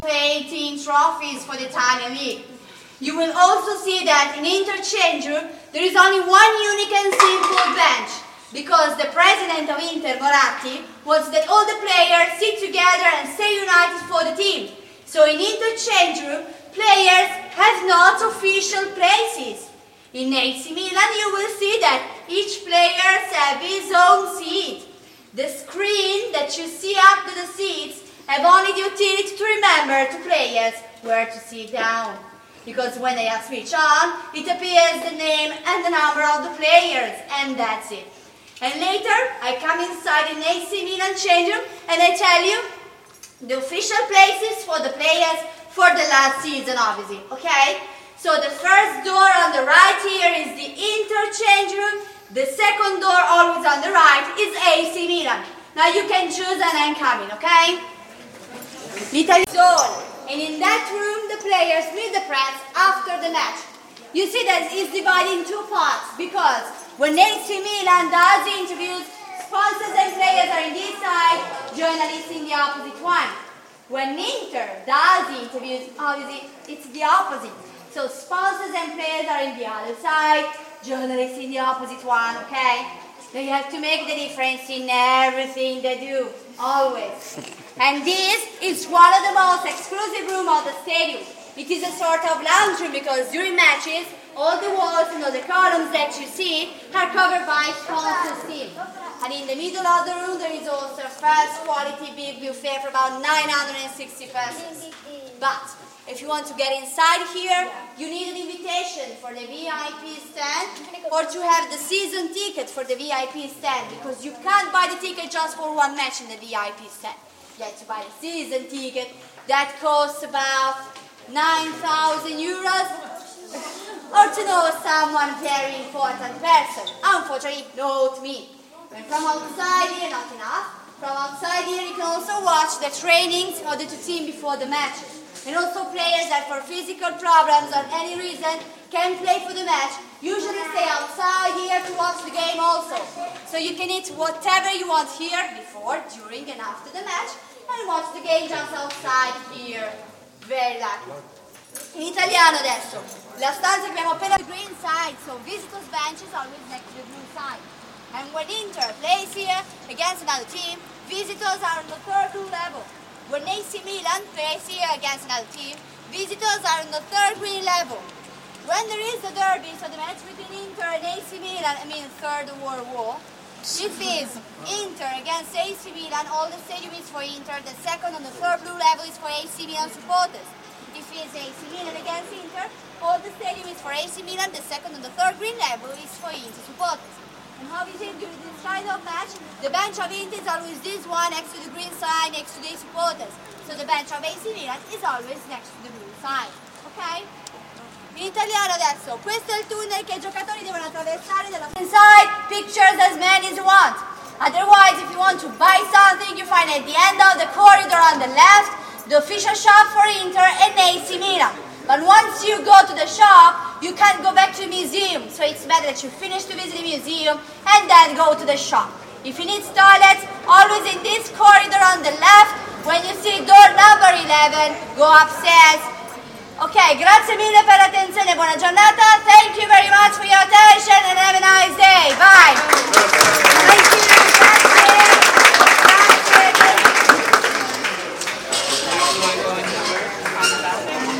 18 trophies for the Italian League. You will also see that in interchange room there is only one unique and simple bench, because the president of Inter, Moratti, wants that all the players sit together and stay united for the team. So in interchange room, players have not official places. In AC Milan you will see that each player has his own seat. The screen that you see after the seats have only the utility to remember to players where to sit down. Because when they are switched on, it appears the name and the number of the players, and that's it. And later, I come inside an AC Milan change room and I tell you the official places for the players for the last season, obviously, okay? So the first door on the right here is the interchange room. The second door, always on the right, is AC Milan. Now you can choose and I'm coming, okay? L'Italia zone. And in that room, the players meet the press after the match. You see that it's divided in two parts, because when AC Milan does interviews, sponsors and players are in this side, journalists in the opposite one. When Inter does interviews, obviously it's the opposite. So sponsors and players are in the other side, journalists in the opposite one, okay? They have to make the difference in everything they do, always. And this is one of the most exclusive rooms of the stadium. It is a sort of lounge room because during matches, all the walls and all the columns that you see are covered by sponsors' team. And in the middle of the room there is also a first quality big buffet for about 960 pesos. But if you want to get inside here, you need an invitation for the VIP stand or to have the season ticket for the VIP stand, because you can't buy the ticket just for one match in the VIP stand. You have to buy the season ticket that costs about 9,000 euros, or to know someone very important person. Unfortunately, not me. And from outside here, not enough. From outside here you can also watch the trainings of the two teams before the matches. And also players that for physical problems or any reason can play for the match usually stay outside here to watch the game also. So you can eat whatever you want here before, during and after the match, and watch the game just outside here. Very lucky. In italiano adesso. La stanza che abbiamo appena... The green side, so visitors' bench is always next to the blue side. And when Inter plays here against another team, visitors are on the third blue level. When AC Milan plays here against another team, visitors are on the third green level. When there is a derby, so the match between Inter and AC Milan, I mean Third World War, if it's Inter against AC Milan, all the stadium is for Inter, the second and the third blue level is for AC Milan supporters. If it's AC Milan against Inter, all the stadium is for AC Milan, the second and the third green level is for Inter supporters. And how is it during this kind of match? The bench of Inter is always this one next to the green side, next to the supporters. So the bench of AC Milan is always next to the blue side. Ok? In italiano adesso, questo è il tunnel che i giocatori devono attraversare dalla inside, pictures as many as you want. Otherwise, if you want to buy something, you find at the end of the corridor on the left, the official shop for Inter and AC Milan. But once you go to the shop, you can't go back to the museum, so it's better that you finish to visit the museum and then go to the shop. If you need toilets, always in this corridor on the left, when you see door number 11, go upstairs. Ok, grazie mille per l'attenzione, buona giornata. Thank you very much for your attention and have a nice day. Bye. Thank you. Grazie. Grazie.